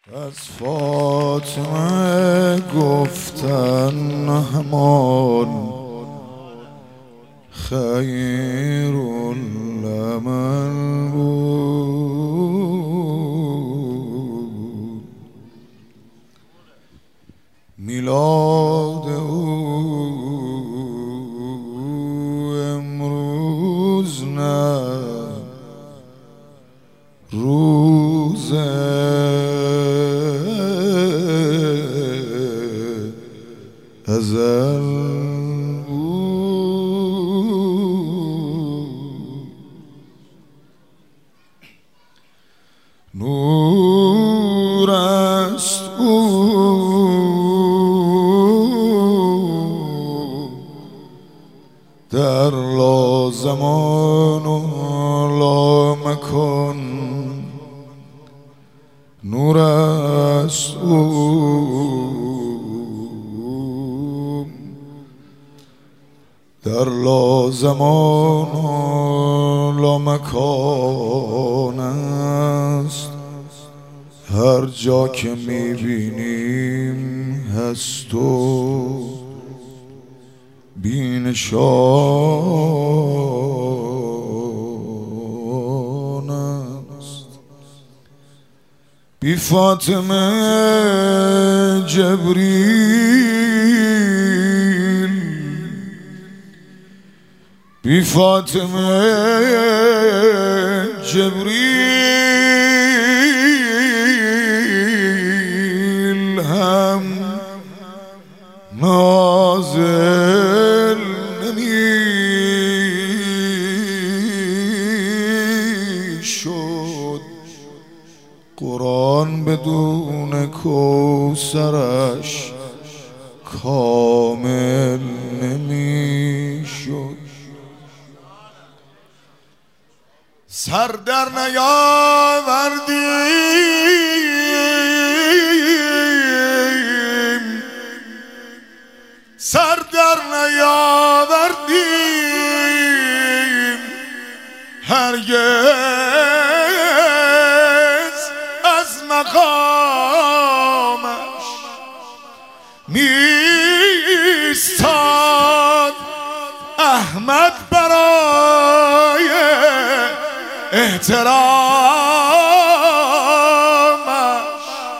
از فاطمه گفتن همان خیر العمل بود. میلاد او امروز نه روز ازل بود. نور است او در لازمان و لامکان، نور است او در لازمان و لامکان است. هر جا که میبینیم هست و بینشان است. بی فاطمه جبریل، بی فاطمه جبریل هم نازل نمی شد. قرآن بدون کوثرش کامل نمی شد. سر در نیاوردیم، سر در نیاوردیم هرگز از مقامش. میستاد احمد برای احترامش.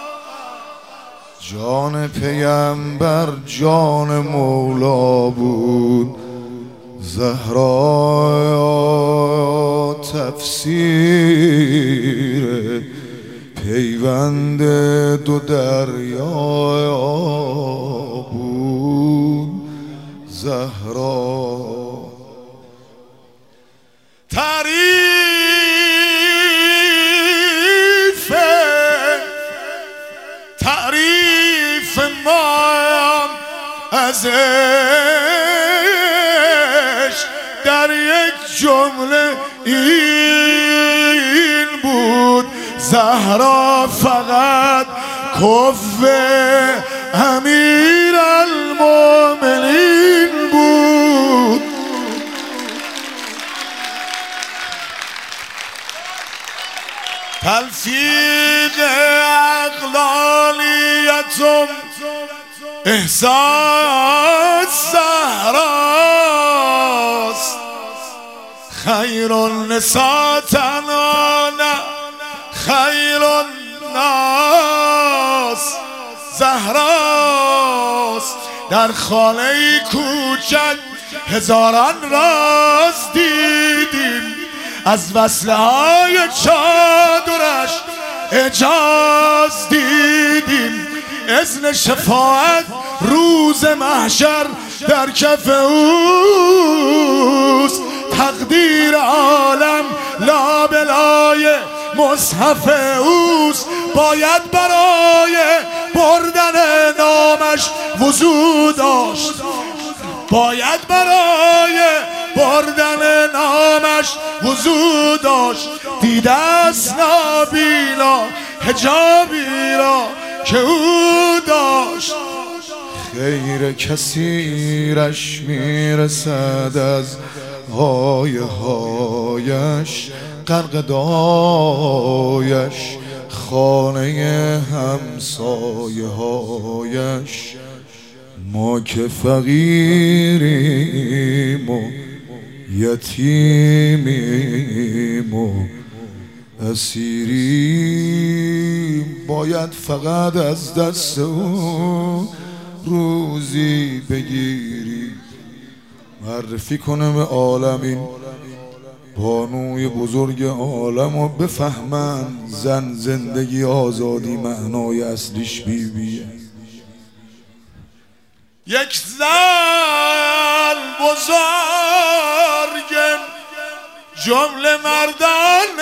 جان پیامبر جان مولا بود. زهرا تفسیر پیوند دو دریا بود. زهرا تعریف ما ازش در یک جمله این بود: زهرا فقط کف امیر المؤمنین بود. تلفیق اقلالیتم احساس زهراست. خیر النساء تنانا خیر الناس زهراست. در خانه کوچک هزاران راز دیدیم، از وصله های چادرش اجاز دیدیم. اذن شفاعت روز محشر در کف اوست. تقدیر عالم لابلای مصحف اوست. باید برای بردن نامش وضو داشت، باید برای بردن نامش وضو داشت. دیده است نابینا حجابی را که او داشت. خیر کثیرش میرسد از های هایش، غرق دایش خانه همسایه هایش ما که فقیریم و یتیمیم و اسیریم، باید فقط از دست او روزی بگیری. معرفی کنه به عالمین بانوی بزرگ عالم و بفهمن زن زندگی آزادی معنای اصلیش بیبیه. یک زن بزرگ جمله مردان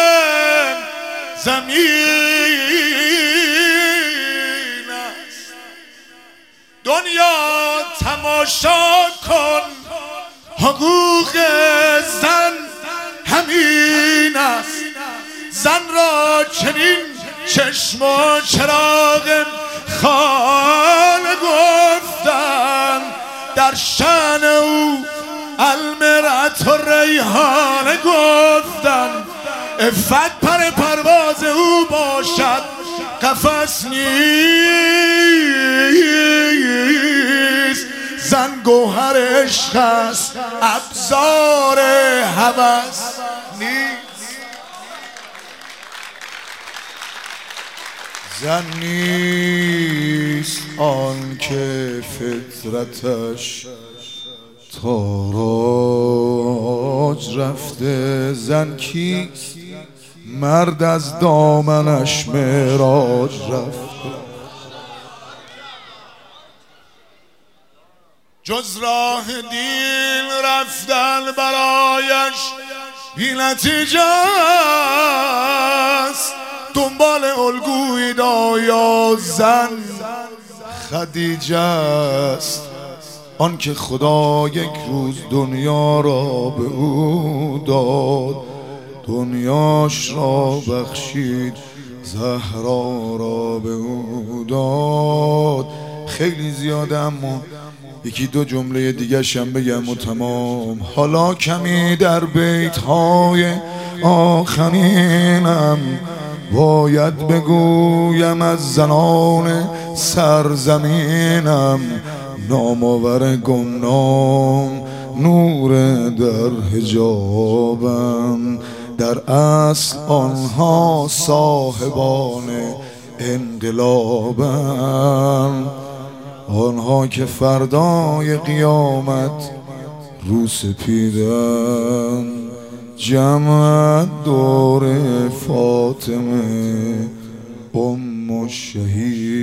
زمین است، دنیا تماشا کن حقوق زن همین است. زن را چنین چشم و چراغ خال گفتن، در شأن او المرأة و ریحان گفتن. عفت پر پرواز او باشد قفس نیست، زن گوهر عشق است ابزار هوس نیست. زن نیست آن که فطرتش تاراج رفته، زن کیست مرد از دامنش معراج رفته. جز راه دین رفتن برایش بی نتیجه است، دنبال الگوی دایا زن خدیجه است. آن که خدا یک روز دنیا را به او داد، دنیاش را بخشید، زهرا را به او داد. خیلی زیاده اما یکی دو جمله دیگه شم بگم و تمام. حالا کمی در بیت‌های آخرینم باید بگویم از زنان سرزمینم، نامآور گمنام نور در حجابم. در اصل آنها صاحبان انقلابم، آنها که فردای قیامت رو سپیدن، جمع دور فاطمه ام الشهید.